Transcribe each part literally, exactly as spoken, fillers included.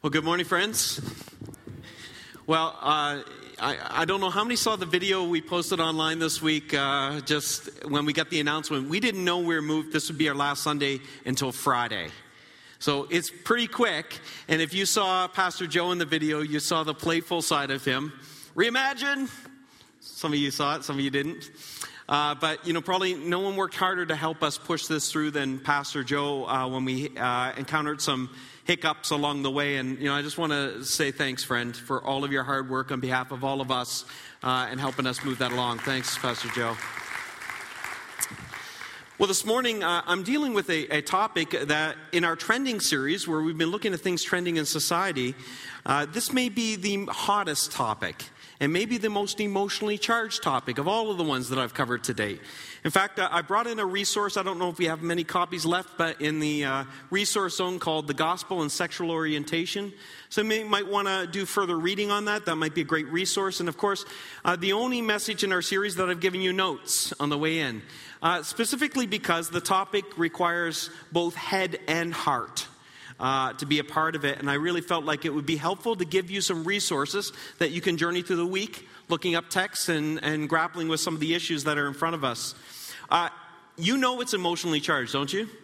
Well, good morning, friends. Well, uh, I, I don't know how many saw the video we posted online this week, uh, just when we got the announcement. We didn't know we were moved. This would be our last Sunday until Friday. So it's pretty quick. And if you saw Pastor Joe in the video, you saw the playful side of him. Reimagine. Some of you saw it, some of you didn't. Uh, but, you know, probably no one worked harder to help us push this through than Pastor Joe uh, when we uh, encountered some hiccups along the way. And, you know, I just want to say thanks, friend, for all of your hard work on behalf of all of us uh, and helping us move that along. Thanks, Pastor Joe. Well, this morning, uh, I'm dealing with a, a topic that in our trending series, where we've been looking at things trending in society, uh, this may be the hottest topic and maybe the most emotionally charged topic of all of the ones that I've covered to date. In fact, I brought in a resource. I don't know if we have many copies left, but in the uh, resource zone called The Gospel and Sexual Orientation. So you might want to do further reading on that. That might be a great resource. And of course, uh, the only message in our series that I've given you notes on the way in, uh, specifically because the topic requires both head and heart uh, to be a part of it. And I really felt like it would be helpful to give you some resources that you can journey through the week, looking up texts and, and grappling with some of the issues that are in front of us. Uh, you know it's emotionally charged, don't you?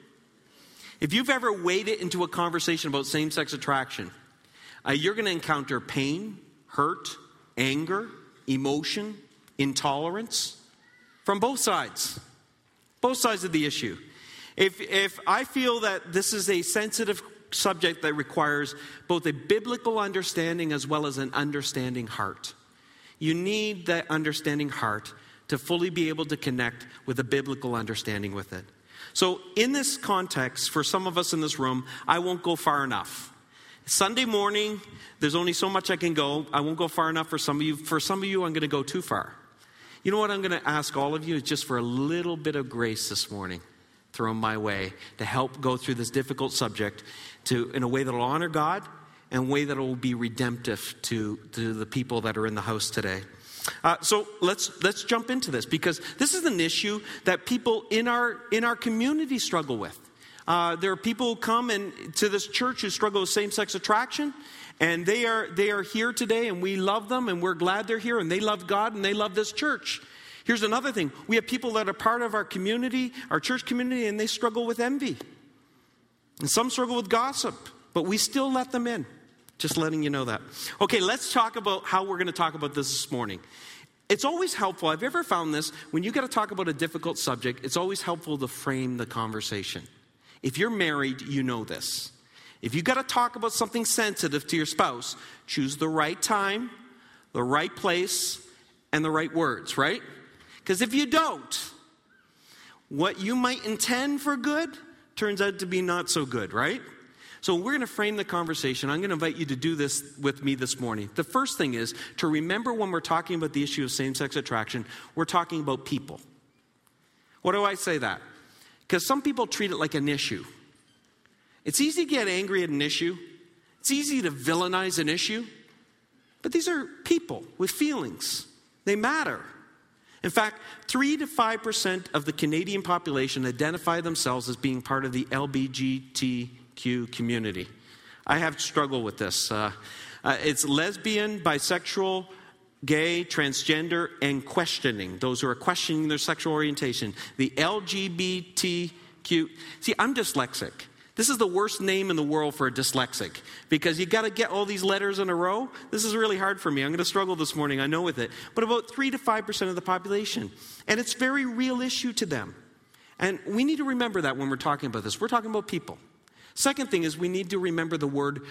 If you've ever waded into a conversation about same-sex attraction, uh, you're going to encounter pain, hurt, anger, emotion, intolerance from both sides. Both sides of the issue. If, if I feel that this is a sensitive subject that requires both a biblical understanding as well as an understanding heart, you need that understanding heart to fully be able to connect with a biblical understanding with it. So in this context, for some of us in this room, I won't go far enough. Sunday morning, there's only so much I can go. I won't go far enough for some of you. For some of you, I'm going to go too far. You know what I'm going to ask all of you is just for a little bit of grace this morning thrown my way to help go through this difficult subject to in a way that will honor God and a way that will be redemptive to, to the people that are in the house today. Uh, so let's let's jump into this, because this is an issue that people in our in our community struggle with. Uh, there are people who come in to this church who struggle with same-sex attraction, and they are they are here today, and we love them, and we're glad they're here, and they love God, and they love this church. Here's another thing: we have people that are part of our community, our church community, and they struggle with envy, and some struggle with gossip, but we still let them in. Just letting you know that. Okay, let's talk about how we're going to talk about this this morning. It's always helpful. I've ever found this, when you got to talk about a difficult subject, it's always helpful to frame the conversation. If you're married, you know this. If you got to talk about something sensitive to your spouse, choose the right time, the right place, and the right words, right? Because if you don't, what you might intend for good turns out to be not so good, right? So we're going to frame the conversation. I'm going to invite you to do this with me this morning. The first thing is to remember, when we're talking about the issue of same-sex attraction, we're talking about people. What do I say that? Because some people treat it like an issue. It's easy to get angry at an issue. It's easy to villainize an issue. But these are people with feelings. They matter. In fact, three to five percent of the Canadian population identify themselves as being part of the L G B T Q community. I have struggled with this. Uh, uh, it's lesbian, bisexual, gay, transgender, and questioning. Those who are questioning their sexual orientation. The L G B T Q. See, I'm dyslexic. This is the worst name in the world for a dyslexic, because you got to get all these letters in a row. This is really hard for me. I'm going to struggle this morning, I know, with it. But about three to five percent of the population. And it's a very real issue to them. And we need to remember that when we're talking about this. We're talking about people. Second thing is we need to remember the word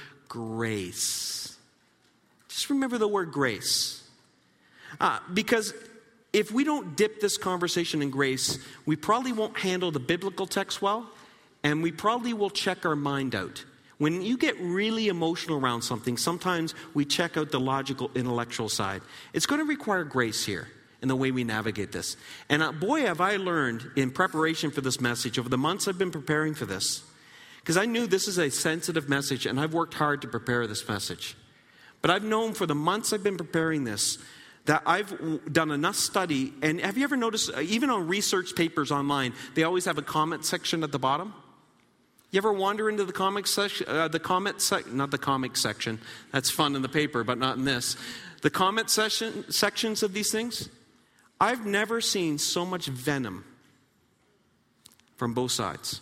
grace. Just remember the word grace. Uh, because if we don't dip this conversation in grace, we probably won't handle the biblical text well, and we probably will check our mind out. When you get really emotional around something, sometimes we check out the logical, intellectual side. It's going to require grace here in the way we navigate this. And uh, boy, have I learned in preparation for this message over the months I've been preparing for this. Because I knew this is a sensitive message, and I've worked hard to prepare this message. But I've known for the months I've been preparing this that I've done enough study. And have you ever noticed, even on research papers online, they always have a comment section at the bottom? You ever wander into the comic section, uh, the comment sec- not the comic section, that's fun in the paper, but not in this. The comment section, sections of these things? I've never seen so much venom from both sides.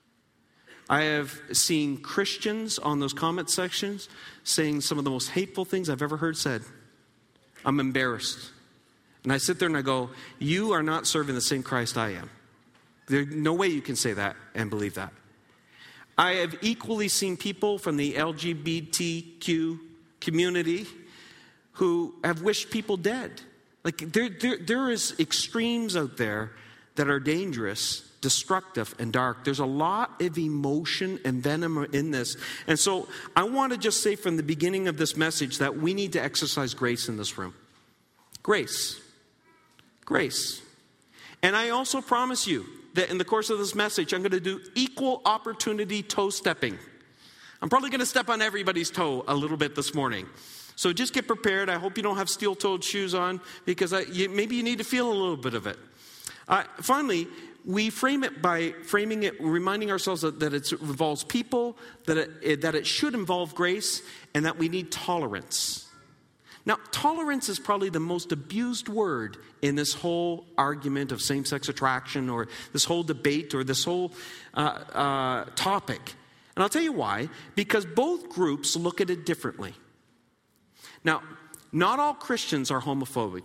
I have seen Christians on those comment sections saying some of the most hateful things I've ever heard said. I'm embarrassed. And I sit there and I go, you are not serving the same Christ I am. There's no way you can say that and believe that. I have equally seen people from the L G B T Q community who have wished people dead. Like there, there, there is extremes out there that are dangerous, destructive, and dark. There's a lot of emotion and venom in this. And so I want to just say from the beginning of this message that we need to exercise grace in this room. Grace. Grace. And I also promise you that in the course of this message, I'm going to do equal opportunity toe stepping. I'm probably going to step on everybody's toe a little bit this morning. So just get prepared. I hope you don't have steel-toed shoes on because I, you, maybe you need to feel a little bit of it. Uh, finally, we frame it by framing it, reminding ourselves that, that it involves people, that it, it, that it should involve grace, and that we need tolerance. Now, tolerance is probably the most abused word in this whole argument of same-sex attraction or this whole debate or this whole uh, uh, topic. And I'll tell you why. Because both groups look at it differently. Now, not all Christians are homophobic,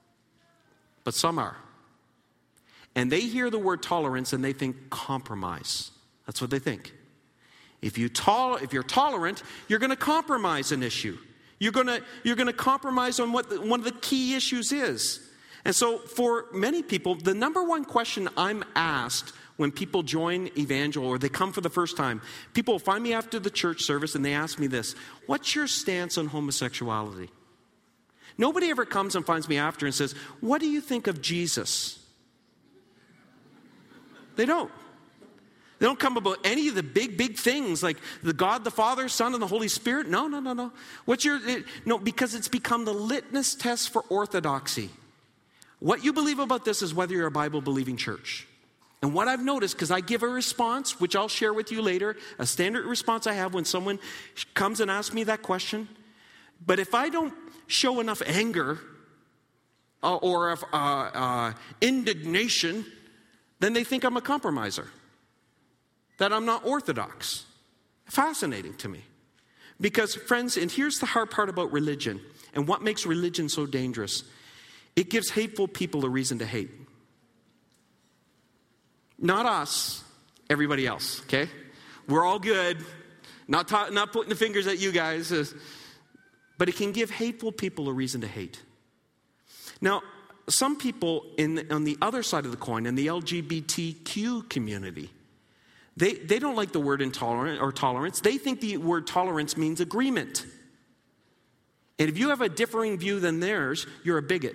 but some are. And they hear the word tolerance and they think compromise. That's what they think. If, you tol- if you're tolerant, you're going to compromise an issue. You're going to you're going to compromise on what the, one of the key issues is. And so for many people, the number one question I'm asked when people join Evangel or they come for the first time, people will find me after the church service and they ask me this: what's your stance on homosexuality? Nobody ever comes and finds me after and says, what do you think of Jesus? They don't. They don't come about any of the big, big things like the God, the Father, Son, and the Holy Spirit. No, no, no, no. What's your, it, no, because it's become the litmus test for orthodoxy. What you believe about this is whether you're a Bible-believing church. And what I've noticed, because I give a response, which I'll share with you later, a standard response I have when someone comes and asks me that question. But if I don't show enough anger uh, or uh, uh, indignation, then they think I'm a compromiser. That I'm not orthodox. Fascinating to me. Because, friends, and here's the hard part about religion, and what makes religion so dangerous. It gives hateful people a reason to hate. Not us, everybody else, okay? We're all good. Not, ta- not pointing the fingers at you guys. Uh, but it can give hateful people a reason to hate. Now, some people in, on the other side of the coin, in the L G B T Q community, They, they don't like the word intolerant or tolerance. They think the word tolerance means agreement. And if you have a differing view than theirs, you're a bigot.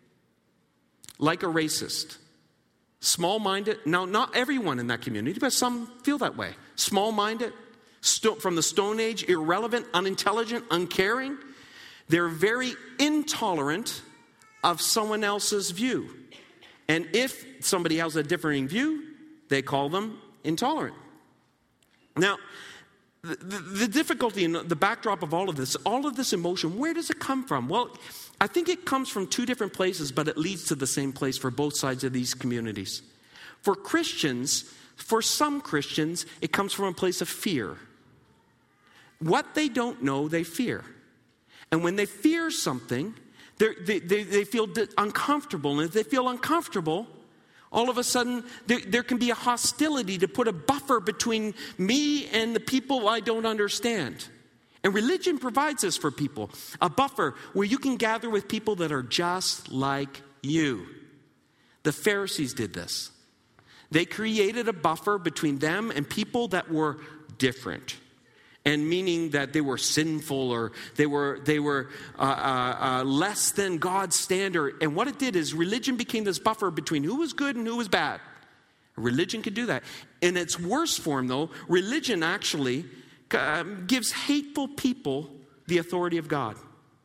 Like a racist. Small-minded. Now, not everyone in that community, but some feel that way. Small-minded, sto- from the Stone Age, irrelevant, unintelligent, uncaring. They're very intolerant of someone else's view. And if somebody has a differing view, they call them intolerant. Now, the, the, the difficulty and the backdrop of all of this, all of this emotion, where does it come from? Well, I think it comes from two different places, but it leads to the same place for both sides of these communities. For Christians, for some Christians, it comes from a place of fear. What they don't know, they fear. And when they fear something, they, they, they feel uncomfortable. And if they feel uncomfortable, all of a sudden, there, there can be a hostility to put a buffer between me and the people I don't understand. And religion provides this for people, a buffer where you can gather with people that are just like you. The Pharisees did this. They created a buffer between them and people that were different. And meaning that they were sinful or they were they were uh, uh, uh, less than God's standard. And what it did is religion became this buffer between who was good and who was bad. Religion could do that. In its worst form, though, religion actually uh, gives hateful people the authority of God.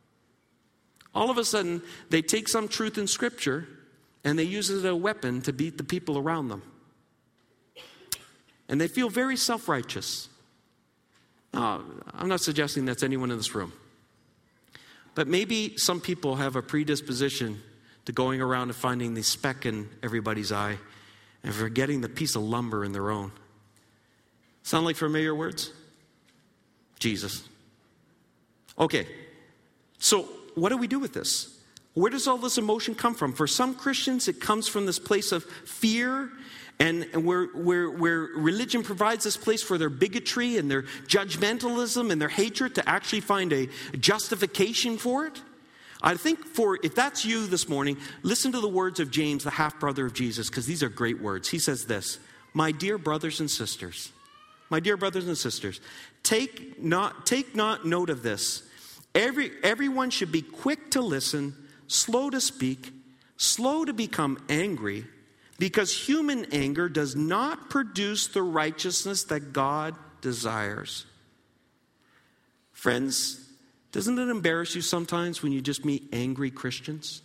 All of a sudden, they take some truth in Scripture and they use it as a weapon to beat the people around them. and they feel very self-righteous. Uh, I'm not suggesting that's anyone in this room. But maybe some people have a predisposition to going around and finding the speck in everybody's eye and forgetting the piece of lumber in their own. Sound like familiar words? Jesus. Okay, so what do we do with this? Where does all this emotion come from? For some Christians, it comes from this place of fear, and, and where, where, where religion provides this place for their bigotry and their judgmentalism and their hatred to actually find a justification for it. I think for, if that's you this morning, listen to the words of James, the half-brother of Jesus, because these are great words. He says this, "My dear brothers and sisters, my dear brothers and sisters, take not, take not note of this. Every, everyone should be quick to listen, slow to speak, slow to become angry, because human anger does not produce the righteousness that God desires." Friends, doesn't it embarrass you sometimes when you just meet angry Christians?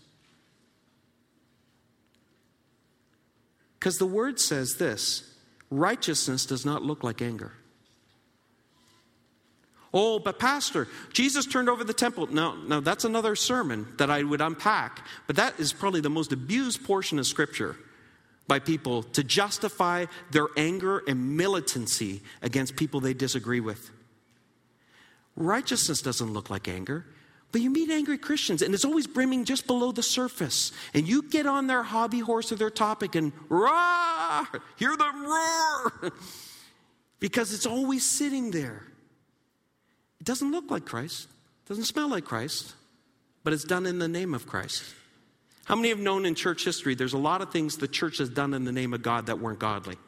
Because the word says this, righteousness does not look like anger. Oh, but Pastor, Jesus turned over the temple. No, no, that's another sermon that I would unpack. But that is probably the most abused portion of Scripture by people to justify their anger and militancy against people they disagree with. Righteousness doesn't look like anger, but you meet angry Christians and it's always brimming just below the surface. And you get on their hobby horse or their topic and roar, hear them roar, because it's always sitting there. It doesn't look like Christ, doesn't smell like Christ, but it's done in the name of Christ. How many have known in church history there's a lot of things the church has done in the name of God that weren't godly?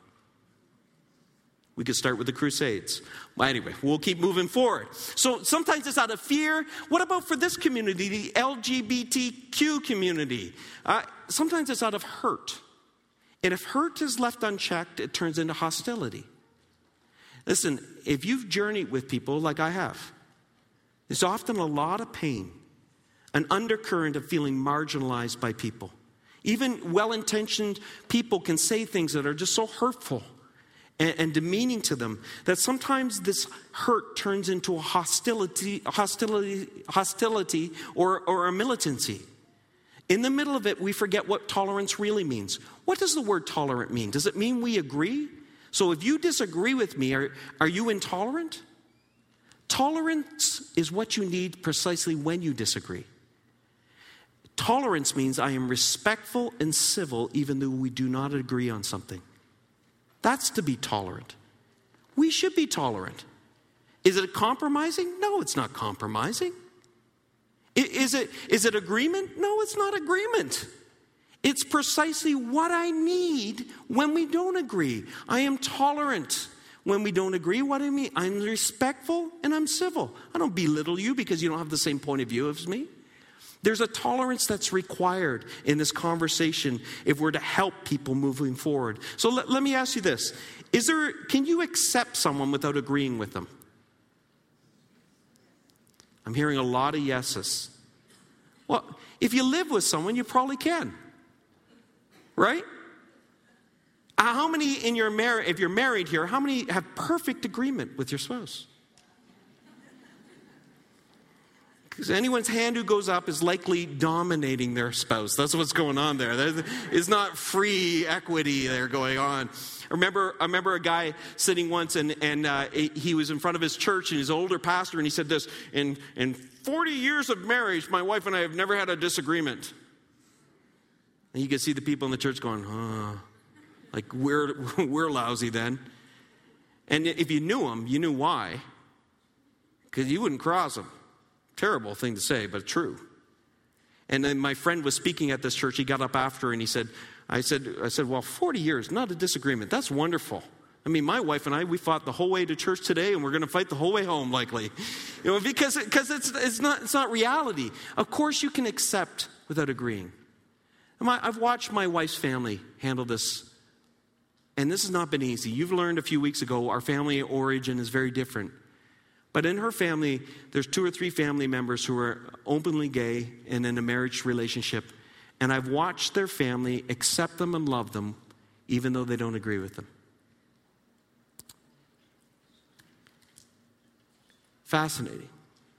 We could start with the Crusades. Well, anyway, we'll keep moving forward. So sometimes it's out of fear. What about for this community, the L G B T Q community? Uh, sometimes it's out of hurt. And if hurt is left unchecked, it turns into hostility. Listen, if you've journeyed with people like I have, there's often a lot of pain, an undercurrent of feeling marginalized by people. Even well-intentioned people can say things that are just so hurtful and, and demeaning to them that sometimes this hurt turns into a hostility, hostility, hostility or, or a militancy. In the middle of it, we forget what tolerance really means. What does the word tolerant mean? Does it mean we agree? So if you disagree with me, are, are you intolerant? Tolerance is what you need precisely when you disagree. Tolerance means I am respectful and civil even though we do not agree on something. That's to be tolerant. We should be tolerant. Is it compromising? No, it's not compromising. Is it, is it agreement? No, it's not agreement. It's precisely what I need when we don't agree. I am tolerant when we don't agree. What do I mean? I'm respectful and I'm civil. I don't belittle you because you don't have the same point of view as me. There's a tolerance that's required in this conversation if we're to help people moving forward. So let, let me ask you this. Is there, can you accept someone without agreeing with them? I'm hearing a lot of yeses. Well, if you live with someone, you probably can. Right? How many in your marriage, if you're married here, how many have perfect agreement with your spouse? Because anyone's hand who goes up is likely dominating their spouse. That's what's going on there. It's not free equity there going on. I remember, I remember a guy sitting once, and, and uh, he was in front of his church, and he's an older pastor, and he said this, in, in forty years of marriage, my wife and I have never had a disagreement. And you could see the people in the church going, oh, like we're, we're lousy then. And if you knew him, you knew why. Because you wouldn't cross him. Terrible thing to say, but true. And then my friend was speaking at this church. He got up after and he said, I said, I said, well, forty years, not a disagreement. That's wonderful. I mean, my wife and I, we fought the whole way to church today, and we're going to fight the whole way home, likely. You know, because because it's it's not it's not reality. Of course, you can accept without agreeing. My, I've watched my wife's family handle this, and this has not been easy. You've learned a few weeks ago our family origin is very different. But in her family, there's two or three family members who are openly gay and in a marriage relationship. And I've watched their family accept them and love them, even though they don't agree with them. Fascinating.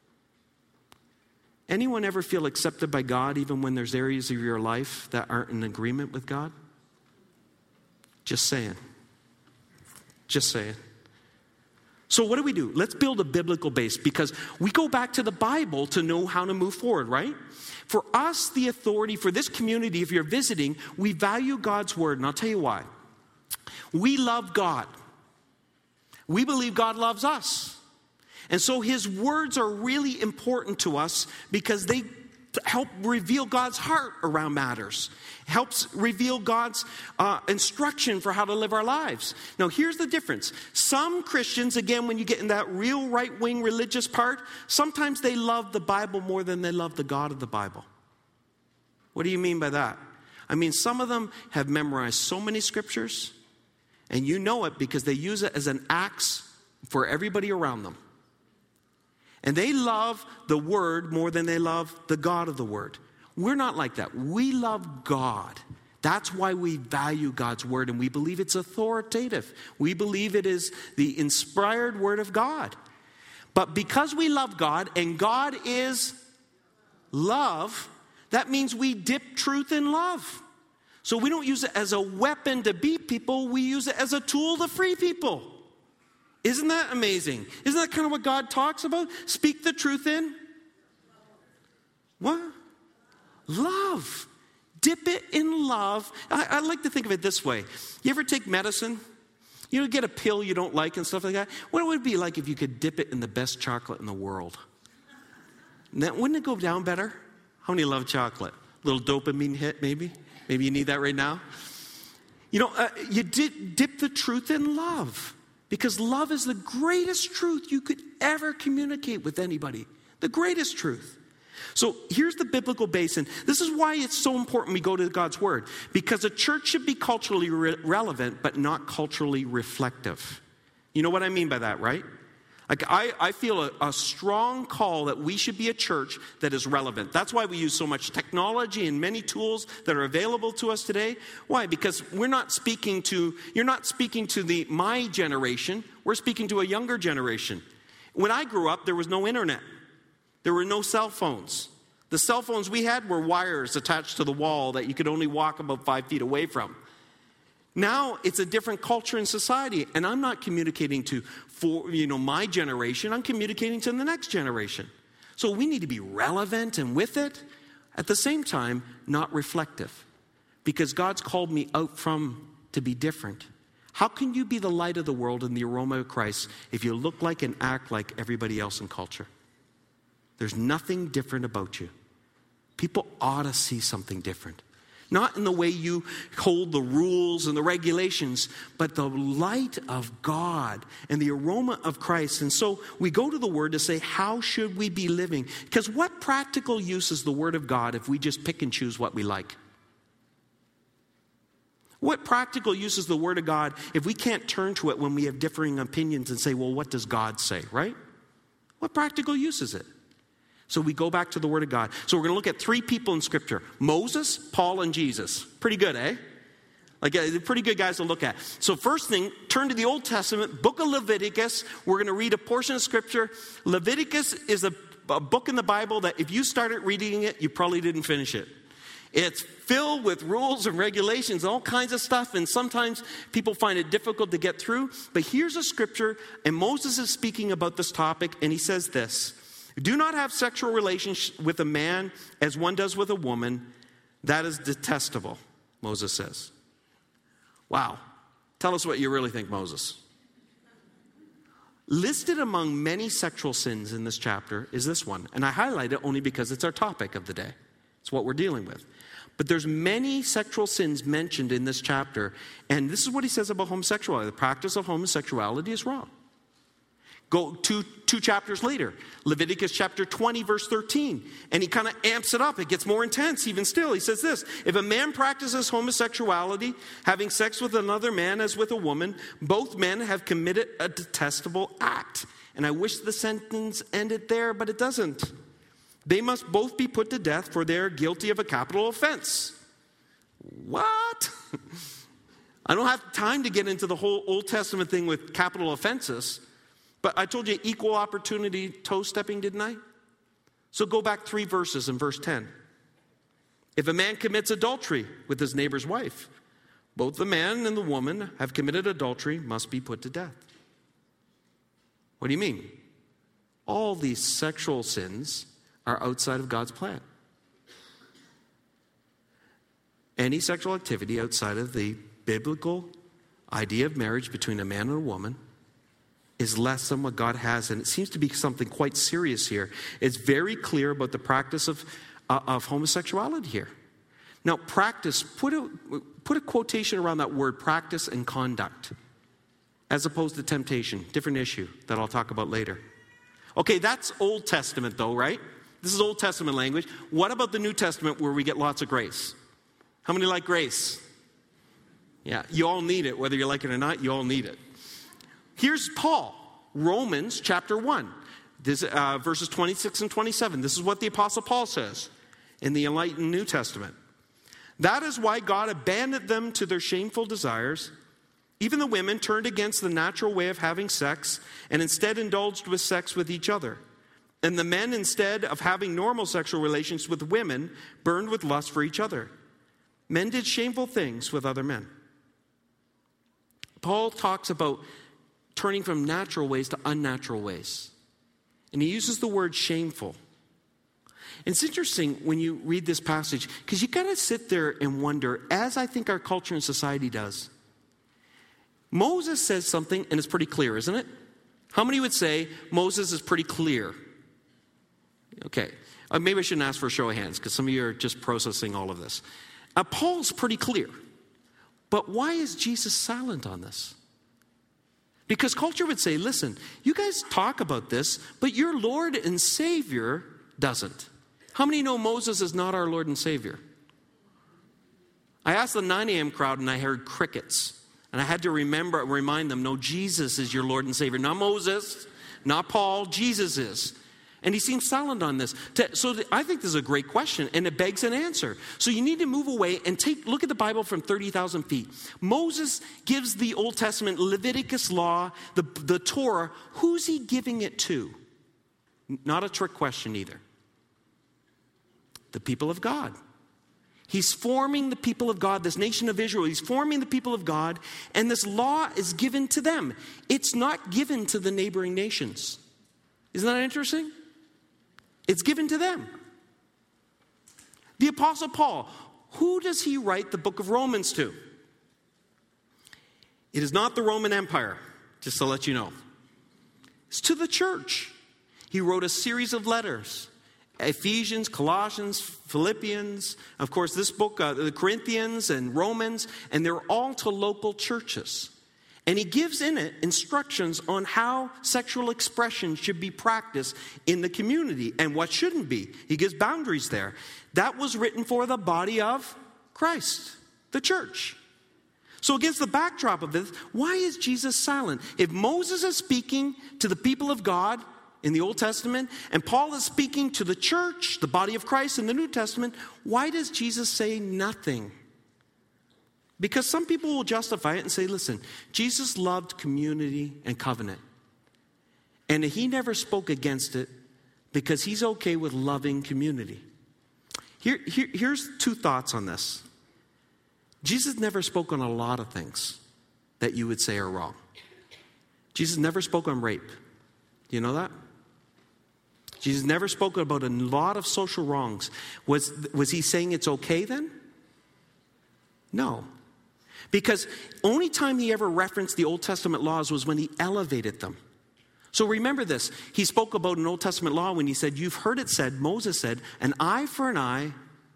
Anyone ever feel accepted by God even when there's areas of your life that aren't in agreement with God? Just saying. Just saying. So what do we do? Let's build a biblical base, because we go back to the Bible to know how to move forward, right? For us, the authority for this community, if you're visiting, we value God's word, and I'll tell you why. We love God. We believe God loves us. And so his words are really important to us because they help reveal God's heart around matters. Helps reveal God's uh, instruction for how to live our lives. Now, here's the difference. Some Christians, again, when you get in that real right-wing religious part, sometimes they love the Bible more than they love the God of the Bible. What do you mean by that? I mean, some of them have memorized so many scriptures, and you know it because they use it as an axe for everybody around them. And they love the word more than they love the God of the word. We're not like that. We love God. That's why we value God's word, and we believe it's authoritative. We believe it is the inspired word of God. But because we love God, and God is love, that means we dip truth in love. So we don't use it as a weapon to beat people. We use it as a tool to free people. Isn't that amazing? Isn't that kind of what God talks about? Speak the truth in what? Love. Dip it in love. I, I like to think of it this way. You ever take medicine? You know, get a pill you don't like and stuff like that? What would it be like if you could dip it in the best chocolate in the world? That, wouldn't it go down better? How many love chocolate? A little dopamine hit, maybe? Maybe you need that right now. You know, uh, you dip, dip the truth in love. Because love is the greatest truth you could ever communicate with anybody. The greatest truth. So here's the biblical base. And this is why it's so important we go to God's word. Because a church should be culturally re- relevant, but not culturally reflective. You know what I mean by that, right? Like I, I feel a, a strong call that we should be a church that is relevant. That's why we use so much technology and many tools that are available to us today. Why? Because we're not speaking to, you're not speaking to the my generation. We're speaking to a younger generation. When I grew up, there was no internet. There were no cell phones. The cell phones we had were wires attached to the wall that you could only walk about five feet away from. Now it's a different culture and society, and I'm not communicating to for you know my generation. I'm communicating to the next generation. So we need to be relevant and with it, at the same time not reflective, because God's called me out from to be different. How can you be the light of the world and the aroma of Christ if you look like and act like everybody else in culture? There's nothing different about you. People ought to see something different. Not in the way you hold the rules and the regulations, but the light of God and the aroma of Christ. And so we go to the Word to say, how should we be living? Because what practical use is the Word of God if we just pick and choose what we like? What practical use is the Word of God if we can't turn to it when we have differing opinions and say, well, what does God say, right? What practical use is it? So we go back to the Word of God. So we're going to look at three people in Scripture. Moses, Paul, and Jesus. Pretty good, eh? Like, uh, they're pretty good guys to look at. So first thing, turn to the Old Testament, book of Leviticus. We're going to read a portion of Scripture. Leviticus is a, a book in the Bible that if you started reading it, you probably didn't finish it. It's filled with rules and regulations, all kinds of stuff, and sometimes people find it difficult to get through. But here's a scripture, and Moses is speaking about this topic, and he says this. Do not have sexual relations with a man as one does with a woman. That is detestable, Moses says. Wow. Tell us what you really think, Moses. Listed among many sexual sins in this chapter is this one. And I highlight it only because it's our topic of the day. It's what we're dealing with. But there's many sexual sins mentioned in this chapter. And this is what he says about homosexuality. The practice of homosexuality is wrong. Go two, two chapters later, Leviticus chapter twenty, verse thirteen. And he kind of amps it up. It gets more intense even still. He says this, if a man practices homosexuality, having sex with another man as with a woman, both men have committed a detestable act. And I wish the sentence ended there, but it doesn't. They must both be put to death, for they are guilty of a capital offense. What? I don't have time to get into the whole Old Testament thing with capital offenses. But I told you equal opportunity toe-stepping, didn't I? So go back three verses in verse ten. If a man commits adultery with his neighbor's wife, both the man and the woman have committed adultery, must be put to death. What do you mean? All these sexual sins are outside of God's plan. Any sexual activity outside of the biblical idea of marriage between a man and a woman is less than what God has. And it seems to be something quite serious here. It's very clear about the practice of, uh, of homosexuality here. Now, practice, put a, put a quotation around that word, practice and conduct, as opposed to temptation. Different issue that I'll talk about later. Okay, that's Old Testament though, right? This is Old Testament language. What about the New Testament where we get lots of grace? How many like grace? Yeah, you all need it. Whether you like it or not, you all need it. Here's Paul, Romans chapter one, this, uh, verses twenty-six and twenty-seven. This is what the Apostle Paul says in the enlightened New Testament. That is why God abandoned them to their shameful desires. Even the women turned against the natural way of having sex and instead indulged with sex with each other. And the men, instead of having normal sexual relations with women, burned with lust for each other. Men did shameful things with other men. Paul talks about turning from natural ways to unnatural ways. And he uses the word shameful. It's interesting when you read this passage, because you got to sit there and wonder, as I think our culture and society does. Moses says something, and it's pretty clear, isn't it? How many would say Moses is pretty clear? Okay. Uh, maybe I shouldn't ask for a show of hands, because some of you are just processing all of this. Uh, Paul's pretty clear. But why is Jesus silent on this? Because culture would say, listen, you guys talk about this, but your Lord and Savior doesn't. How many know Moses is not our Lord and Savior? I asked the nine a.m. crowd and I heard crickets. And I had to remember, remind them, no, Jesus is your Lord and Savior. Not Moses, not Paul, Jesus is. And he seems silent on this. So I think this is a great question, and it begs an answer. So you need to move away and take look at the Bible from thirty thousand feet. Moses gives the Old Testament Leviticus law, the, the Torah. Who's he giving it to? Not a trick question either. The people of God. He's forming the people of God, this nation of Israel. He's forming the people of God, and this law is given to them. It's not given to the neighboring nations. Isn't that interesting? It's given to them. The Apostle Paul, who does he write the book of Romans to? It is not the Roman Empire, just to let you know. It's to the church. He wrote a series of letters. Ephesians, Colossians, Philippians, of course this book, uh, the Corinthians and Romans, and they're all to local churches. And he gives in it instructions on how sexual expression should be practiced in the community and what shouldn't be. He gives boundaries there. That was written for the body of Christ, the church. So against the backdrop of this, why is Jesus silent? If Moses is speaking to the people of God in the Old Testament, and Paul is speaking to the church, the body of Christ in the New Testament, why does Jesus say nothing? Because some people will justify it and say, listen, Jesus loved community and covenant. And he never spoke against it because he's okay with loving community. Here, here, here's two thoughts on this. Jesus never spoke on a lot of things that you would say are wrong. Jesus never spoke on rape. Do you know that? Jesus never spoke about a lot of social wrongs. Was, was he saying it's okay then? No. Because only time he ever referenced the Old Testament laws was when he elevated them. So remember this. He spoke about an Old Testament law when he said, you've heard it said, Moses said, an eye for an eye,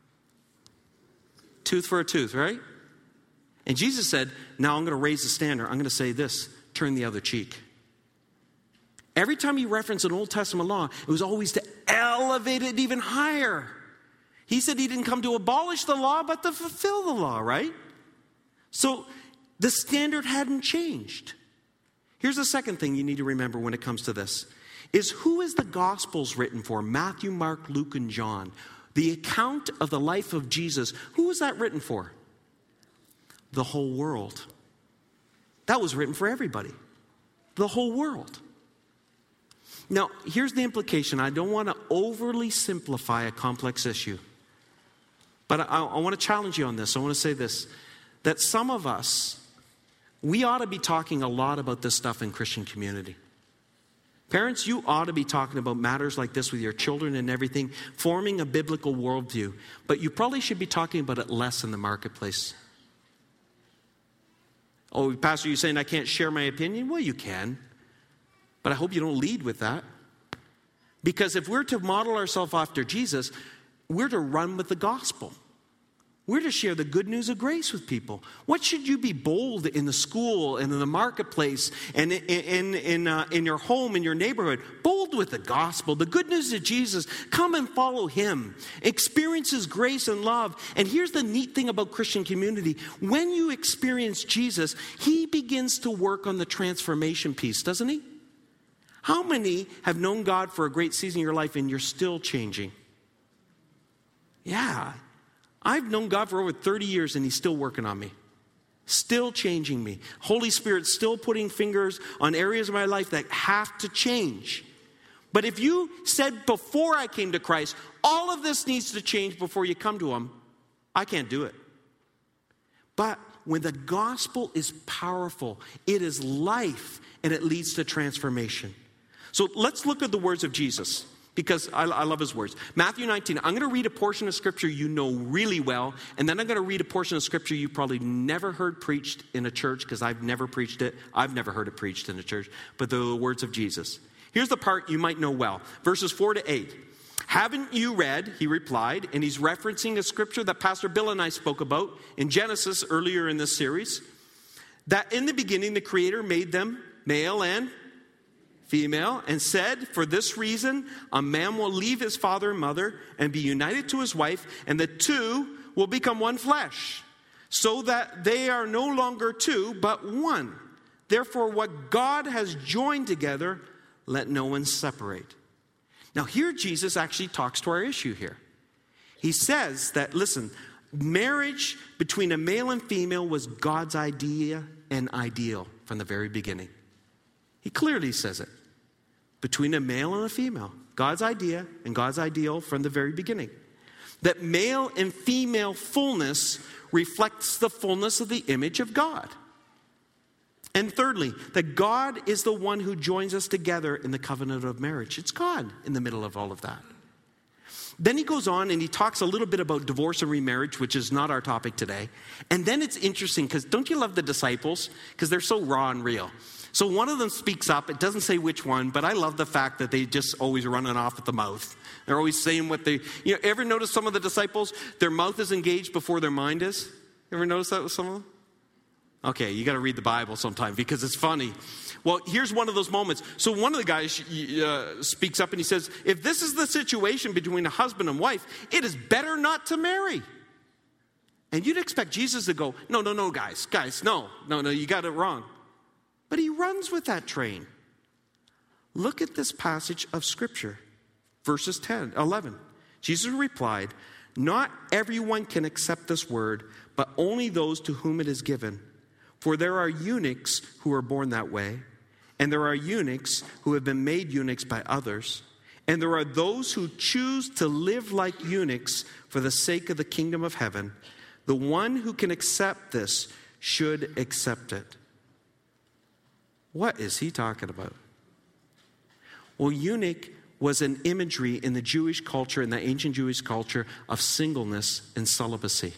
tooth for a tooth, right? And Jesus said, now I'm going to raise the standard. I'm going to say this, turn the other cheek. Every time he referenced an Old Testament law, it was always to elevate it even higher. He said he didn't come to abolish the law, but to fulfill the law, right? So the standard hadn't changed. Here's the second thing you need to remember when it comes to this, is who is the Gospels written for? Matthew, Mark, Luke, and John. The account of the life of Jesus, who was that written for? The whole world. That was written for everybody. The whole world. Now, here's the implication. I don't want to overly simplify a complex issue. But I, I want to challenge you on this. I want to say this, that some of us, we ought to be talking a lot about this stuff in Christian community. Parents, you ought to be talking about matters like this with your children and everything, forming a biblical worldview. But you probably should be talking about it less in the marketplace. Oh, Pastor, you're saying I can't share my opinion? Well, you can. But I hope you don't lead with that. Because if we're to model ourselves after Jesus, we're to run with the gospel. We're to share the good news of grace with people. What should you be bold in the school and in the marketplace and in, in, in, uh, in your home, in your neighborhood? Bold with the gospel, the good news of Jesus. Come and follow him. Experience his grace and love. And here's the neat thing about Christian community. When you experience Jesus, he begins to work on the transformation piece, doesn't he? How many have known God for a great season in your life and you're still changing? Yeah. I've known God for over thirty years and he's still working on me. Still changing me. Holy Spirit's still putting fingers on areas of my life that have to change. But if you said before I came to Christ, all of this needs to change before you come to him, I can't do it. But when the gospel is powerful, it is life and it leads to transformation. So let's look at the words of Jesus. Because I, I love his words. Matthew nineteen, I'm going to read a portion of scripture you know really well. And then I'm going to read a portion of scripture you probably never heard preached in a church. Because I've never preached it. I've never heard it preached in a church. But they're the words of Jesus. Here's the part you might know well. Verses four to eight. Haven't you read, he replied. And he's referencing a scripture that Pastor Bill and I spoke about in Genesis earlier in this series. That in the beginning the Creator made them male and female, and said, for this reason, a man will leave his father and mother and be united to his wife, and the two will become one flesh, so that they are no longer two, but one. Therefore, what God has joined together, let no one separate. Now, here Jesus actually talks to our issue here. He says that, listen, marriage between a male and female was God's idea and ideal from the very beginning. He clearly says it. Between a male and a female. God's idea and God's ideal from the very beginning. That male and female fullness reflects the fullness of the image of God. And thirdly, that God is the one who joins us together in the covenant of marriage. It's God in the middle of all of that. Then he goes on and he talks a little bit about divorce and remarriage, which is not our topic today. And then it's interesting because don't you love the disciples? Because they're so raw and real. So one of them speaks up. It doesn't say which one, but I love the fact that they just always running off at the mouth. They're always saying what they, you know, ever notice some of the disciples, their mouth is engaged before their mind is? Ever notice that with some of them? Okay, you got to read the Bible sometime because it's funny. Well, here's one of those moments. So one of the guys uh, speaks up and he says, if this is the situation between a husband and wife, it is better not to marry. And you'd expect Jesus to go, no, no, no, guys, guys, no, no, no, you got it wrong. But he runs with that train. Look at this passage of Scripture, verses ten, eleven. Jesus replied, not everyone can accept this word, but only those to whom it is given. For there are eunuchs who are born that way, and there are eunuchs who have been made eunuchs by others, and there are those who choose to live like eunuchs for the sake of the kingdom of heaven. The one who can accept this should accept it. What is he talking about? Well, eunuch was an imagery in the Jewish culture, in the ancient Jewish culture, of singleness and celibacy.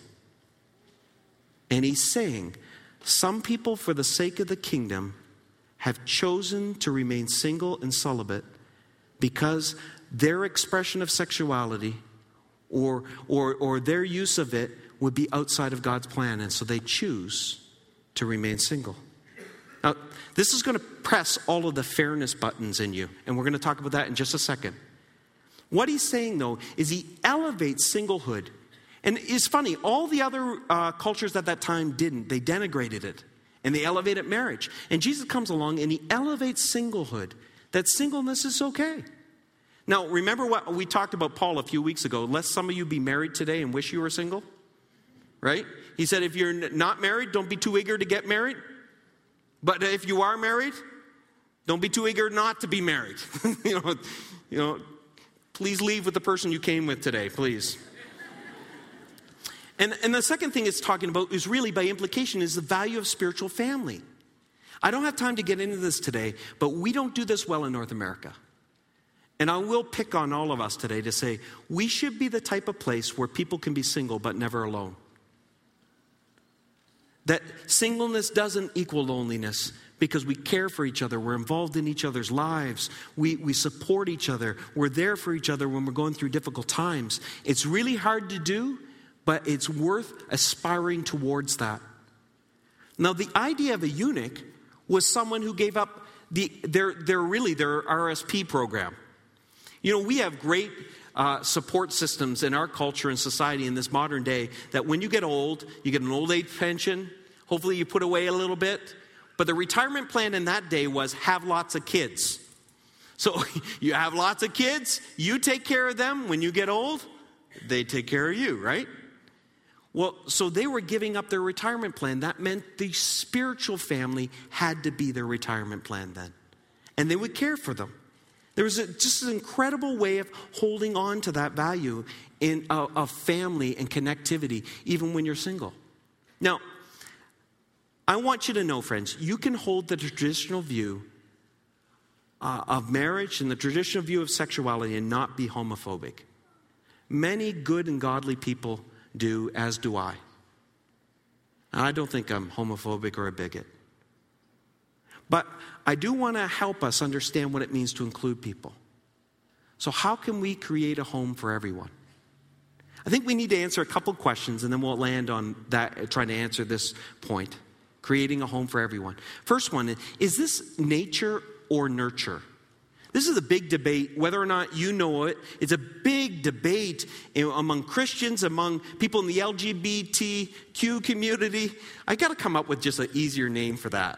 And he's saying, some people, for the sake of the kingdom, have chosen to remain single and celibate because their expression of sexuality or, or, or their use of it would be outside of God's plan, and so they choose to remain single. Now, this is going to press all of the fairness buttons in you, and we're going to talk about that in just a second. What he's saying, though, is he elevates singlehood. And it's funny, all the other uh, cultures at that time didn't. They denigrated it, and they elevated marriage. And Jesus comes along, and he elevates singlehood, that singleness is okay. Now, remember what we talked about Paul a few weeks ago, lest some of you be married today and wish you were single, right? He said, if you're not married, don't be too eager to get married. But if you are married, Don't be too eager not to be married. you know, you know, please leave with the person you came with today, please. and, and the second thing it's talking about is really by implication is the value of spiritual family. I don't have time to get into this today, but we don't do this well in North America. And I will pick on all of us today to say, we should be the type of place where people can be single but never alone. That singleness doesn't equal loneliness because we care for each other. We're involved in each other's lives. We, we support each other. We're there for each other when we're going through difficult times. It's really hard to do, but it's worth aspiring towards that. Now, the idea of a eunuch was someone who gave up the, their, their really their R S P program. You know, we have great uh, support systems in our culture and society in this modern day that when you get old, you get an old age pension. Hopefully you put away a little bit. But the retirement plan in that day was have lots of kids. So you have lots of kids, you take care of them. When you get old, they take care of you, right? Well, so they were giving up their retirement plan. That meant the spiritual family had to be their retirement plan then. And they would care for them. There was a, just an incredible way of holding on to that value in a, of family and connectivity, even when you're single. Now, I want you to know, friends, you can hold the traditional view uh, of marriage and the traditional view of sexuality and not be homophobic. Many good and godly people do, as do I. And I don't think I'm homophobic or a bigot. But I do want to help us understand what it means to include people. So how can we create a home for everyone? I think we need to answer a couple questions, and then we'll land on that, trying to answer this point. Creating a home for everyone. First one, is this nature or nurture? This is a big debate, whether or not you know it. It's a big debate among Christians, among people in the L G B T Q community. I got to come up with just an easier name for that.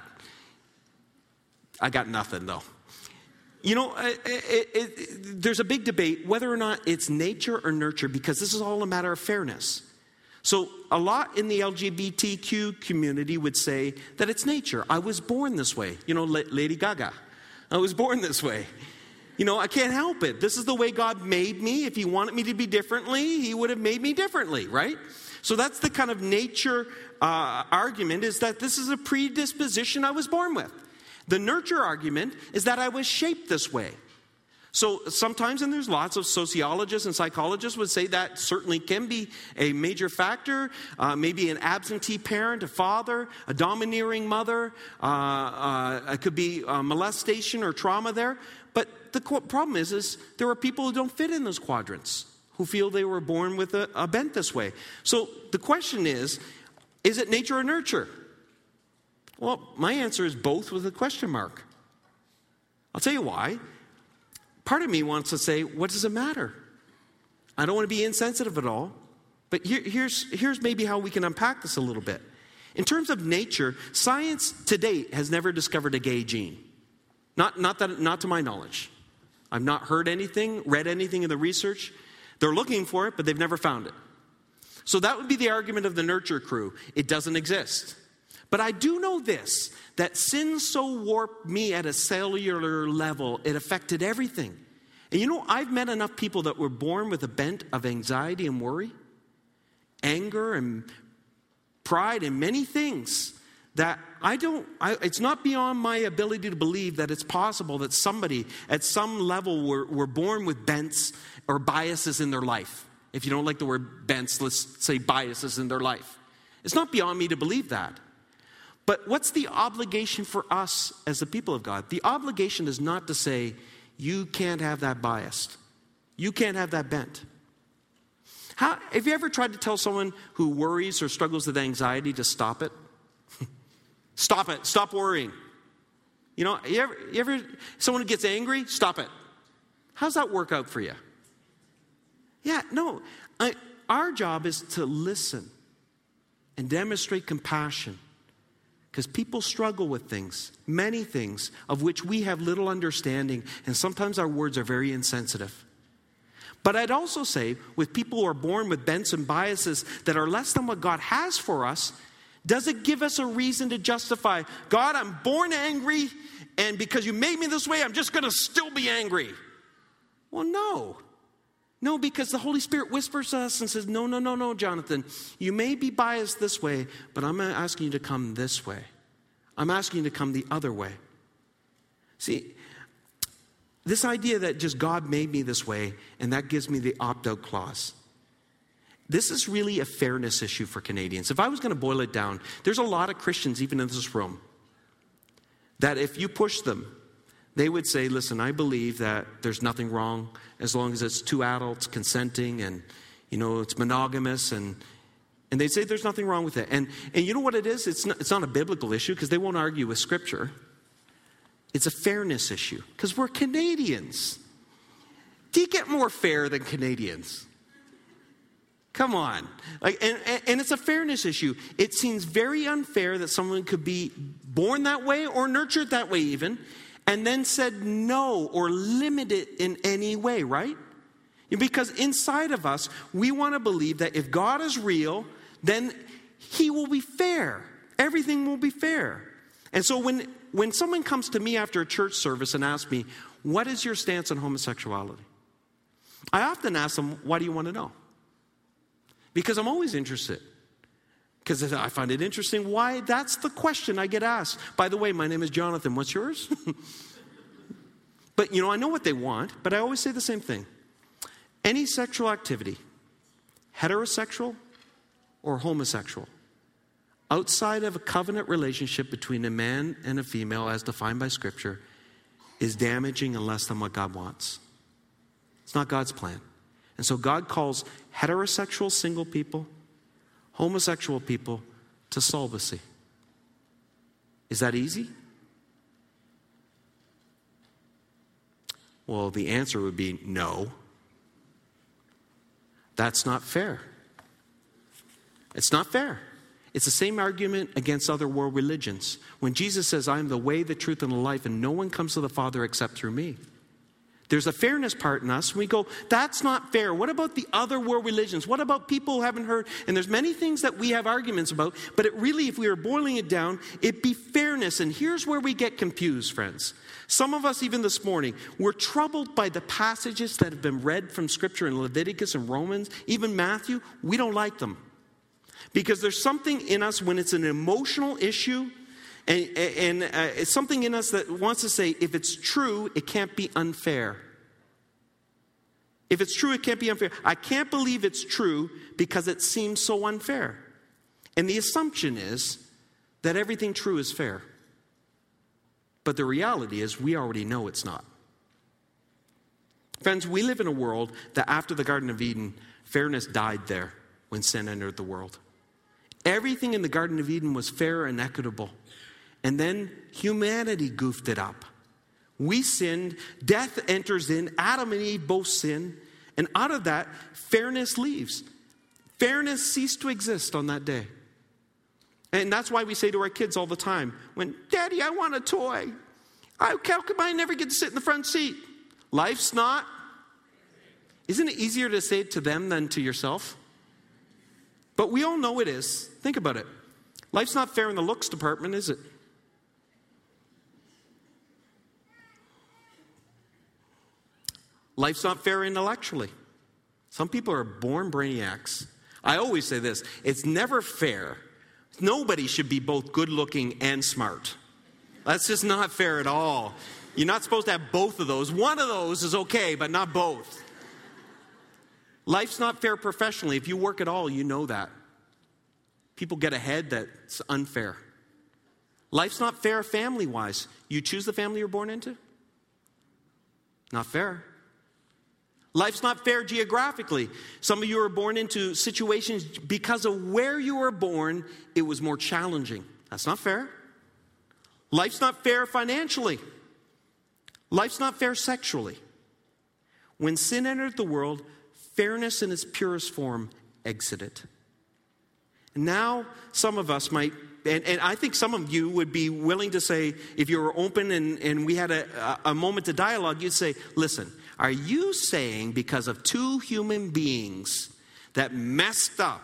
I got nothing, though. You know, it, it, it, there's a big debate whether or not it's nature or nurture, because this is all a matter of fairness. So a lot in the L G B T Q community would say that it's nature. I was born this way. You know, Lady Gaga. I was born this way. You know, I can't help it. This is the way God made me. If he wanted me to be differently, he would have made me differently, right? So that's the kind of nature uh, argument, is that this is a predisposition I was born with. The nurture argument is that I was shaped this way. So sometimes, and there's lots of sociologists and psychologists would say that certainly can be a major factor. Uh, maybe an absentee parent, a father, a domineering mother. Uh, uh, it could be uh, molestation or trauma there. But the qu- problem is, is there are people who don't fit in those quadrants, who feel they were born with a, a bent this way. So the question is, is it nature or nurture? Well, my answer is both with a question mark. I'll tell you why. Part of me wants to say, what does it matter? I don't want to be insensitive at all. But here, here's, here's maybe how we can unpack this a little bit. In terms of nature, science to date has never discovered a gay gene. Not, not, that, not to my knowledge. I've not heard anything, read anything in the research. They're looking for it, but they've never found it. So that would be the argument of the nurture crew. It doesn't exist. But I do know this, that sin so warped me at a cellular level, it affected everything. And you know, I've met enough people that were born with a bent of anxiety and worry, anger and pride and many things that I don't, I, it's not beyond my ability to believe that it's possible that somebody at some level were, were born with bents or biases in their life. If you don't like the word bents, let's say biases in their life. It's not beyond me to believe that. But what's the obligation for us as the people of God? The obligation is not to say, you can't have that bias. You can't have that bent. How, have you ever tried to tell someone who worries or struggles with anxiety to stop it? Stop it. Stop worrying. You know, you ever, you ever, someone who gets angry, stop it. How's that work out for you? Yeah, no. I, our job is to listen and demonstrate compassion. Because people struggle with things, many things, of which we have little understanding, and sometimes our words are very insensitive. But I'd also say, with people who are born with bents and biases that are less than what God has for us, does it give us a reason to justify, God, I'm born angry, and because you made me this way, I'm just going to still be angry. Well, no. No, because the Holy Spirit whispers to us and says, no, no, no, no, Jonathan. You may be biased this way, but I'm asking you to come this way. I'm asking you to come the other way. See, this idea that just God made me this way and that gives me the opt-out clause. This is really a fairness issue for Canadians. If I was going to boil it down, there's a lot of Christians even in this room that if you push them, they would say, listen, I believe that there's nothing wrong as long as it's two adults consenting and, you know, it's monogamous. And and they say there's nothing wrong with it. And and you know what it is? It's not, it's not a biblical issue because they won't argue with Scripture. It's a fairness issue because we're Canadians. Do you get more fair than Canadians? Come on. Like, and, and it's a fairness issue. It seems very unfair that someone could be born that way or nurtured that way even, and then said no or limited in any way, right? Because inside of us, we want to believe that if God is real, then he will be fair. Everything will be fair. And so when, when someone comes to me after a church service and asks me, what is your stance on homosexuality? I often ask them, why do you want to know? Because I'm always interested. Because I find it interesting why that's the question I get asked. By the way, my name is Jonathan. What's yours? But, you know, I know what they want, but I always say the same thing. Any sexual activity, heterosexual or homosexual, outside of a covenant relationship between a man and a female as defined by Scripture, is damaging and less than what God wants. It's not God's plan. And so God calls heterosexual single people, homosexual people to celibacy. Is that easy? Well, the answer would be no. That's not fair. It's not fair. It's the same argument against other world religions. When Jesus says, I am the way, the truth, and the life, and no one comes to the Father except through me. There's a fairness part in us. We go, that's not fair. What about the other world religions? What about people who haven't heard? And there's many things that we have arguments about. But it really, if we were boiling it down, it'd be fairness. And here's where we get confused, friends. Some of us, even this morning, we're troubled by the passages that have been read from Scripture in Leviticus and Romans, even Matthew. We don't like them. Because there's something in us when it's an emotional issue, and, and uh, it's something in us that wants to say, if it's true, it can't be unfair. If it's true, it can't be unfair. I can't believe it's true because it seems so unfair. And the assumption is that everything true is fair. But the reality is we already know it's not. Friends, we live in a world that after the Garden of Eden, fairness died there when sin entered the world. Everything in the Garden of Eden was fair and equitable. And then humanity goofed it up. We sinned, death enters in, Adam and Eve both sin, and out of that, fairness leaves. Fairness ceased to exist on that day. And that's why we say to our kids all the time, when, Daddy, I want a toy. I, how come I never get to sit in the front seat? Life's not. Isn't it easier to say it to them than to yourself? But we all know it is. Think about it. Life's not fair in the looks department, is it? Life's not fair intellectually. Some people are born brainiacs. I always say this, it's never fair. Nobody should be both good-looking and smart. That's just not fair at all. You're not supposed to have both of those. One of those is okay, but not both. Life's not fair professionally. If you work at all, you know that. People get ahead, that's unfair. Life's not fair family-wise. You choose the family you're born into? Not fair. Life's not fair geographically. Some of you are born into situations because of where you were born, it was more challenging. That's not fair. Life's not fair financially. Life's not fair sexually. When sin entered the world, fairness in its purest form exited. And now some of us might, and, and I think some of you would be willing to say, if you were open and, and we had a, a moment to dialogue, you'd say, listen, are you saying because of two human beings that messed up,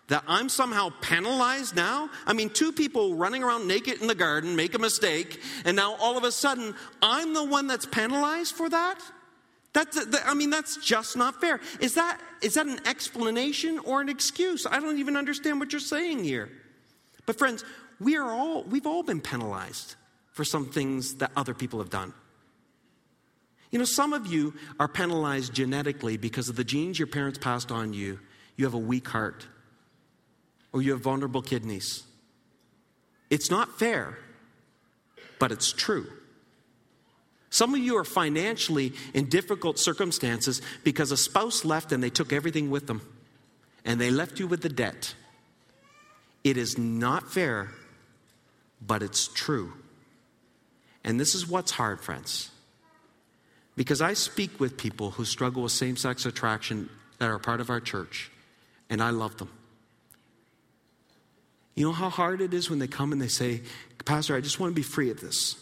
That I'm somehow penalized now? I mean, two people running around naked in the garden make a mistake, and now all of a sudden, I'm the one that's penalized for that? That's, I mean, that's just not fair. Is that, is that an explanation or an excuse? I don't even understand what you're saying here. But friends, we are all, we've all been penalized for some things that other people have done. You know, some of you are penalized genetically because of the genes your parents passed on you. You have a weak heart. Or you have vulnerable kidneys. It's not fair, but it's true. Some of you are financially in difficult circumstances because a spouse left and they took everything with them. And they left you with the debt. It is not fair, but it's true. And this is what's hard, friends. Because I speak with people who struggle with same-sex attraction that are part of our church. And I love them. You know how hard it is when they come and they say, Pastor, I just want to be free of this.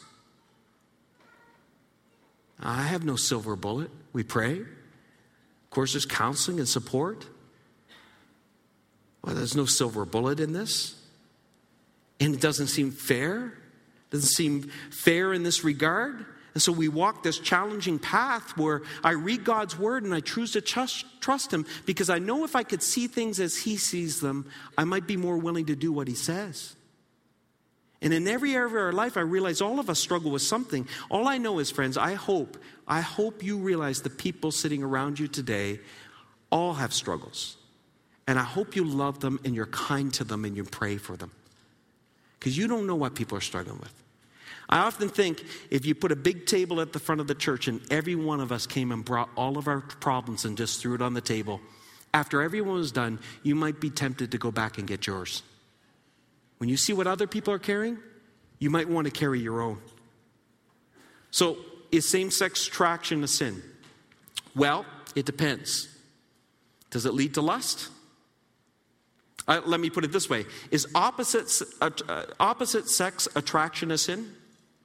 I have no silver bullet. We pray. Of course, there's counseling and support. Well, there's no silver bullet in this. And it doesn't seem fair. It doesn't seem fair in this regard. And so we walk this challenging path where I read God's word and I choose to trust, trust him because I know if I could see things as he sees them, I might be more willing to do what he says. And in every area of our life, I realize all of us struggle with something. All I know is, friends, I hope, I hope you realize the people sitting around you today all have struggles. And I hope you love them and you're kind to them and you pray for them. Because you don't know what people are struggling with. I often think if you put a big table at the front of the church and every one of us came and brought all of our problems and just threw it on the table, after everyone was done, you might be tempted to go back and get yours. When you see what other people are carrying, you might want to carry your own. So, is same-sex attraction a sin? Well, it depends. Does it lead to lust? Uh, let me put it this way. Is opposite, uh, opposite sex attraction a sin?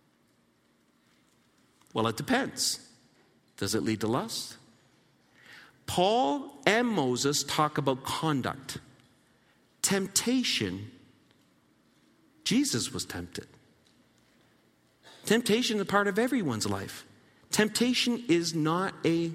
Well, it depends. Does it lead to lust? Paul and Moses talk about conduct. Temptation. Jesus was tempted. Temptation is a part of everyone's life. Temptation is not a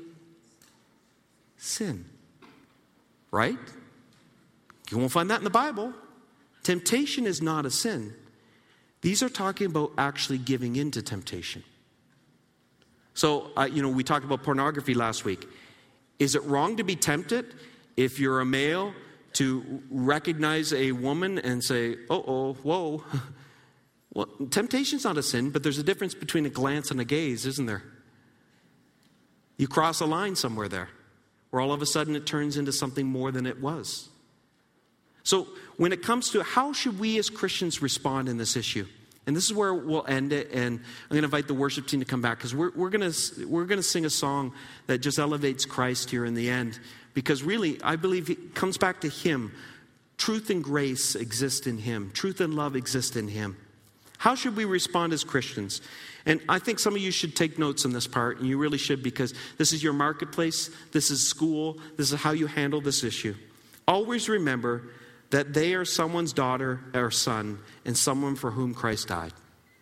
sin. Right? You won't find that in the Bible. Temptation is not a sin. These are talking about actually giving in to temptation. So, uh, you know, we talked about pornography last week. Is it wrong to be tempted if you're a male to recognize a woman and say, uh-oh, whoa. Well, temptation's not a sin, but there's a difference between a glance and a gaze, isn't there? You cross a line somewhere there, where all of a sudden it turns into something more than it was. So when it comes to how should we as Christians respond in this issue? And this is where we'll end it, and I'm going to invite the worship team to come back because we're, we're going to we're going to sing a song that just elevates Christ here in the end. Because really, I believe it comes back to Him. Truth and grace exist in Him. Truth and love exist in Him. How should we respond as Christians? And I think some of you should take notes on this part, and you really should, because this is your marketplace, this is school, this is how you handle this issue. Always remember that they are someone's daughter or son and someone for whom Christ died.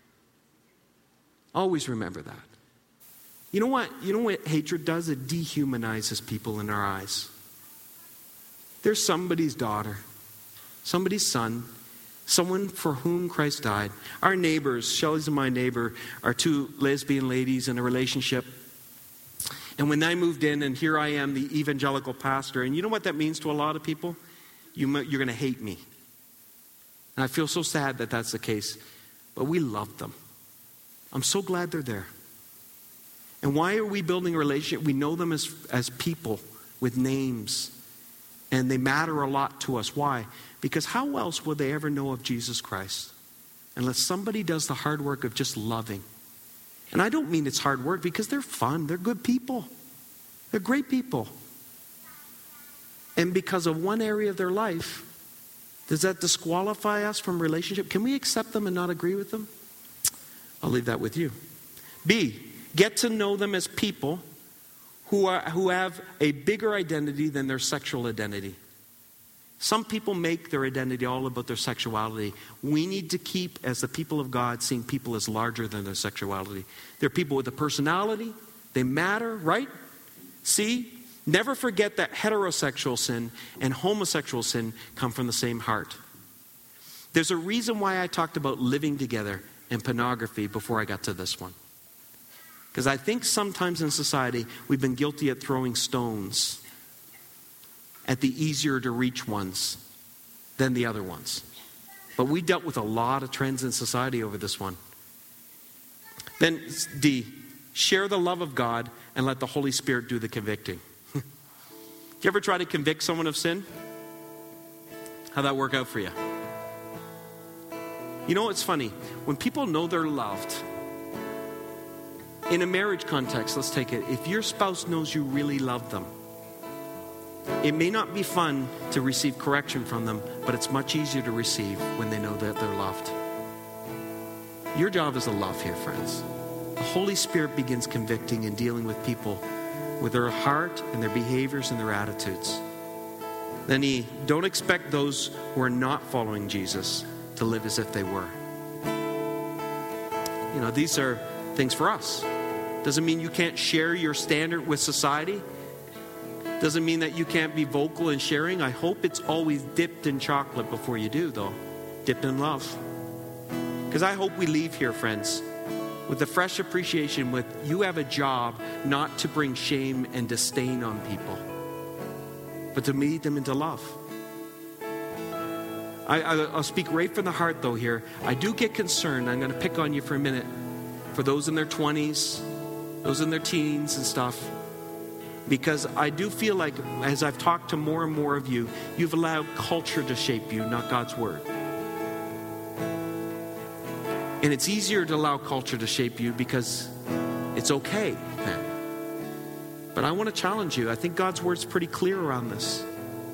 Always remember that. You know what? You know what hatred does? It dehumanizes people in our eyes. They're somebody's daughter, somebody's son, someone for whom Christ died. Our neighbors, Shelley's and my neighbor, are two lesbian ladies in a relationship. And when they moved in, and here I am, the evangelical pastor, and you know what that means to a lot of people? You, you're going to hate me. And I feel so sad that that's the case. But we love them. I'm so glad they're there. And why are we building a relationship? We know them as, as people with names. And they matter a lot to us. Why? Because how else will they ever know of Jesus Christ? Unless somebody does the hard work of just loving. And I don't mean it's hard work because they're fun. They're good people. They're great people. And because of one area of their life, does that disqualify us from relationship? Can we accept them and not agree with them? I'll leave that with you. B, get to know them as people who are who have a bigger identity than their sexual identity. Some people make their identity all about their sexuality. We need to keep, as the people of God, seeing people as larger than their sexuality. They're people with a personality. They matter, right? See? Never forget that heterosexual sin and homosexual sin come from the same heart. There's a reason why I talked about living together and pornography before I got to this one. Because I think sometimes in society we've been guilty at throwing stones at the easier to reach ones than the other ones. But we dealt with a lot of trends in society over this one. Then D, share the love of God and let the Holy Spirit do the convicting. Do you ever try to convict someone of sin? How'd that work out for you? You know what's funny? When people know they're loved, in a marriage context, let's take it. If your spouse knows you really love them, it may not be fun to receive correction from them, but it's much easier to receive when they know that they're loved. Your job is to love here, friends. The Holy Spirit begins convicting and dealing with people with their heart and their behaviors and their attitudes. Then he, don't expect those who are not following Jesus to live as if they were. You know, these are things for us. Doesn't mean you can't share your standard with society. Doesn't mean that you can't be vocal in sharing. I hope it's always dipped in chocolate before you do, though. Dipped in love. Because I hope we leave here, friends, with a fresh appreciation with you have a job not to bring shame and disdain on people, but to lead them into love. I, I, I'll speak right from the heart, though, here. I do get concerned. I'm going to pick on you for a minute. For those in their twenties, those in their teens and stuff. Because I do feel like, as I've talked to more and more of you, you've allowed culture to shape you, not God's word. And it's easier to allow culture to shape you because it's okay then. But I want to challenge you. I think God's word's pretty clear around this.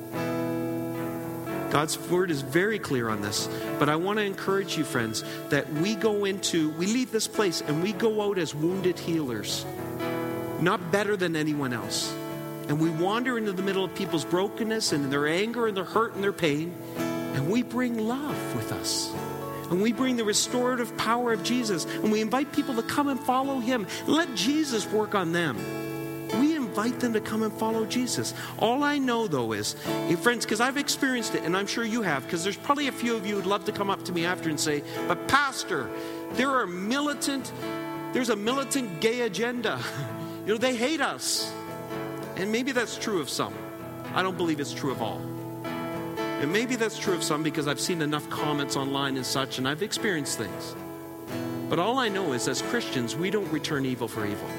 God's word is very clear on this. But I want to encourage you, friends, that we go into, we leave this place and we go out as wounded healers. Not better than anyone else. And we wander into the middle of people's brokenness and their anger and their hurt and their pain. And we bring love with us. And we bring the restorative power of Jesus. And we invite people to come and follow him. Let Jesus work on them. We invite them to come and follow Jesus. All I know, though, is, hey, friends, because I've experienced it, and I'm sure you have, because there's probably a few of you who'd love to come up to me after and say, but Pastor, there are militant, there's a militant gay agenda. You know, they hate us. And maybe that's true of some. I don't believe it's true of all. And maybe that's true of some because I've seen enough comments online and such, and I've experienced things. But all I know is, as Christians, we don't return evil for evil.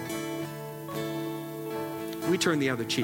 We turn the other cheek.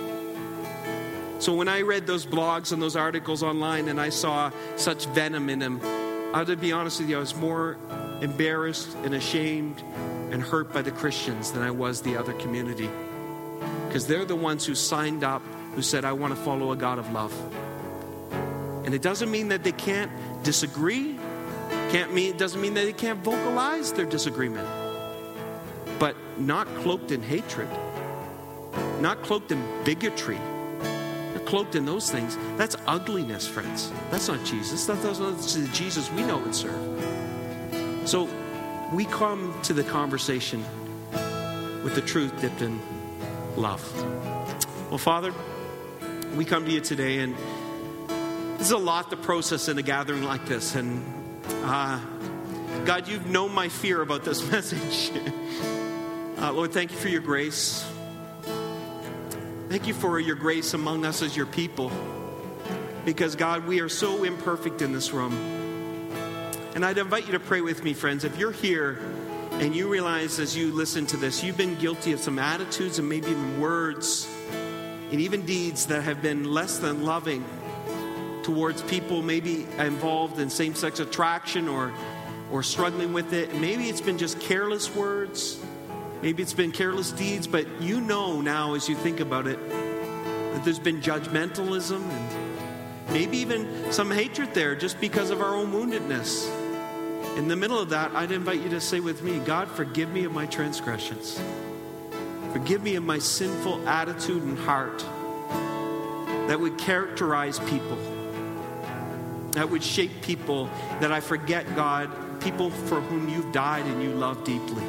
So when I read those blogs and those articles online and I saw such venom in them, I have to be honest with you, I was more embarrassed and ashamed and hurt by the Christians than I was the other community. Because they're the ones who signed up, who said, I want to follow a God of love. And it doesn't mean that they can't disagree. Can't mean, it doesn't mean that they can't vocalize their disagreement. But not cloaked in hatred. Not cloaked in bigotry. Not cloaked in those things. That's ugliness, friends. That's not Jesus. That's not the Jesus we know and serve. So we come to the conversation with the truth dipped in love. Well, Father, we come to you today, and this is a lot to process in a gathering like this. And uh, God, you've known my fear about this message. uh, Lord, thank you for your grace. Thank you for your grace among us as your people. Because, God, we are so imperfect in this room. And I'd invite you to pray with me, friends. If you're here and you realize as you listen to this, you've been guilty of some attitudes and maybe even words and even deeds that have been less than loving towards people maybe involved in same-sex attraction or, or struggling with it. Maybe it's been just careless words. Maybe it's been careless deeds, but you know now as you think about it that there's been judgmentalism and maybe even some hatred there just because of our own woundedness. In the middle of that, I'd invite you to say with me, God, forgive me of my transgressions. Forgive me of my sinful attitude and heart. that would characterize people, that would shape people, that I forget, God, people for whom you've died and you love deeply.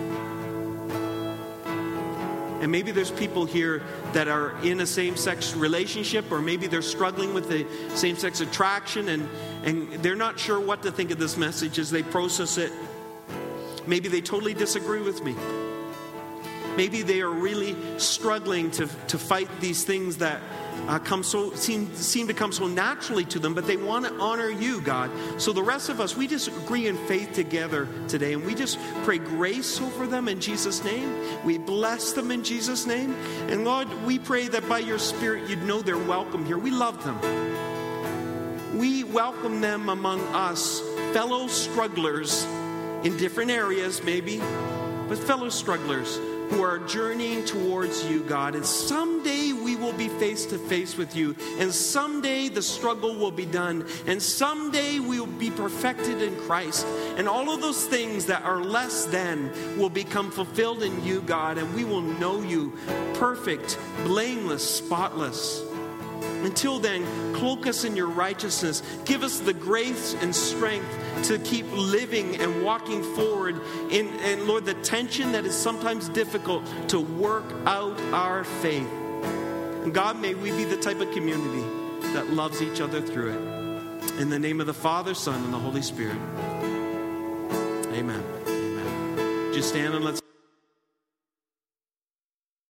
And maybe there's people here that are in a same-sex relationship, or maybe they're struggling with the same-sex attraction, and, and they're not sure what to think of this message as they process it. Maybe they totally disagree with me. Maybe they are really struggling to, to fight these things that uh, come so seem, seem to come so naturally to them, but they want to honor you, God. So the rest of us, we just agree in faith together today, and we just pray grace over them in Jesus' name. We bless them in Jesus' name. And Lord, we pray that by your Spirit, you'd know they're welcome here. We love them. We welcome them among us, fellow strugglers in different areas maybe, but fellow strugglers who are journeying towards you, God. And someday we will be face to face with you. And someday the struggle will be done. And someday we will be perfected in Christ. And all of those things that are less than will become fulfilled in you, God. And we will know you perfect, blameless, spotless. Until then, cloak us in your righteousness. Give us the grace and strength to keep living and walking forward in, and Lord, the tension that is sometimes difficult to work out our faith. And God, may we be the type of community that loves each other through it. In the name of the Father, Son, and the Holy Spirit. Amen. Amen. Just stand and let's